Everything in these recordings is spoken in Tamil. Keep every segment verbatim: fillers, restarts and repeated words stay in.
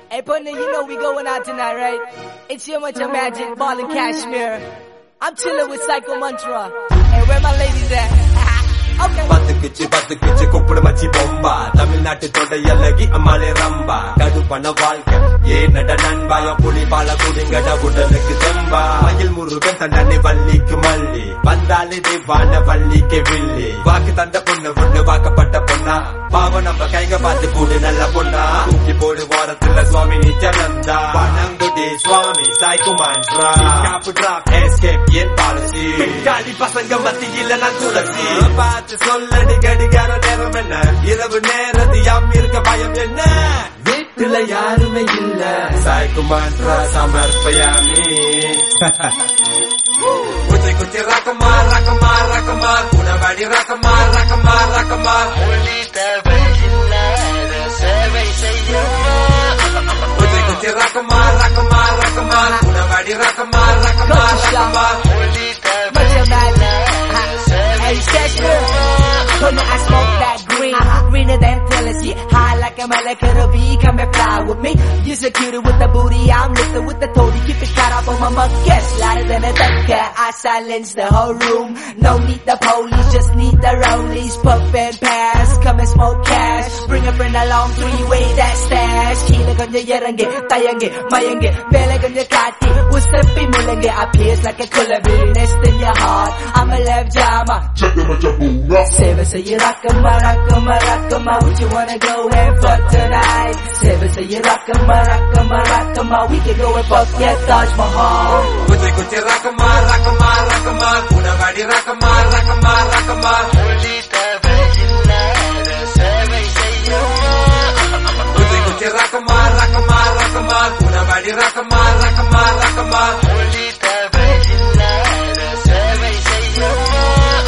Hey, partner, you know we going out tonight, right? It's your much of magic, ball and cashmere. I'm chilling with Psycho Mantra. Hey, where my ladies at? Okay. பத்துக்குச்சு பத்துக்குச்சு குப்புடு மச்சி பொம்பா தமிழ்நாட்டு தொடையல்லகி அம்மாளே ரம்பா கடுப்பன வாழ்க்கை ஏனட நண்பாய புலி பால குடிங்கட உடலுக்கு தெம்பா மயில் முருகன் தண்டனை வள்ளிக்கு மல்லி வந்தாலே தேவான வள்ளிக்கு வில்லி வாக்கு தந்த பொண்ணு பொண்ணு வாக்கப்பட்ட பொண்ணா பாவ நம்ம கைங்க பார்த்து கூடு நல்ல பொண்ணா தூக்கி போடு வாரத்துல சுவாமி நிச்சனந்தா பணங்குடி சுவாமி Psycho Mantra காப்பு டிராப் எஸ்கேப் என் பாலிசி காலி பசங்க மத்தியில நான் துளசி சொல்லடி கடிகார நேரம் என்ன இரவு நேரத்தியாம் இருக்க பயம் என்ன வீட்டுல யாருமே இல்ல Psycho Mantra சமர்ப்பயாமி குச்சி குச்சி ரக்கமா ரக்கமா ரக்கமா உணவடி ரக்கமா ரக்கமா ரக்கமா ஒளி தேவையில்லாத சேவை செய்யுமா குச்சி குச்சி ரக்கமா ரக்கமா ரக்கமா உணவடி ரக்கமா ரக்கமா ரக்கமா ஒளி தேவையில்லாத Hey, Chester, Tony, I smoke that green, greener than jealousy, high like a malakarabi, come and fly with me. You're so cute with the booty, I'm lifted with the toady, keep it cut up on my muckus, lighter than a dunker. I silence the whole room, no need the police, just need the rollies, puff and pass, come and smoke cash, bring a friend along, three-way that stash, kila kanya yarange, tayange, mayange, vela kanya kati, usapi mulange, appears like a kulabi, nest in your heart, I'm a left jama. Seven say you rock'em, rock'em, rock'em, what you wanna go and fuck tonight? Seven say you rock'em, rock'em, rock'em, we can go and fuck yeah, Taj Mahal. Kuchi kuchi rock'em, rock'em, rock'em, unavadi rock'em, rock'em, rock'em, only தேவையில்லாத சேவை செய்யுமா. Kuchi kuchi rock'em, rock'em, rock'em, unavadi rock'em, rock'em, rock'em, only தேவையில்லாத சேவை செய்யுமா.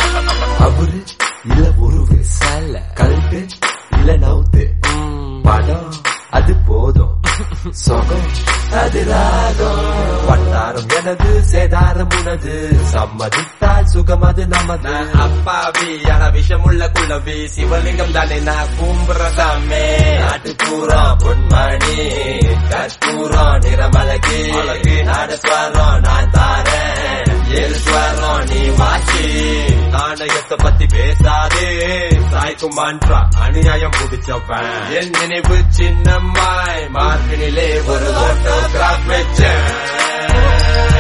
அவரு இல்ல உருவு சல கல்ட்டு இல்ல நவுத்து படம் அது போதும் சொகம் அது ராகம் பட்டாரம் எனது சேதாரம் உனது சம்மதித்தால் சுகம் அது நமது அப்பாவியான விஷமுள்ள குள்ளவி சிவலிங்கம் தானே நான் கும்புறதாமே நாட்டு பூரா பொன்மணி கற்பூரம் நிறமலகி நாடு ஸ்வரம் நான் தாரேன் ஏழு ஸ்வரம் நீ வாசி நாணயத்தை பத்தி பேசாதே Psycho Mantra அநியாயம் புடிச்சவன் என் நினைவு சின்னம்மாய் மார்பினிலே ஒரு ஆட்டோகிராஃப் வச்சேன்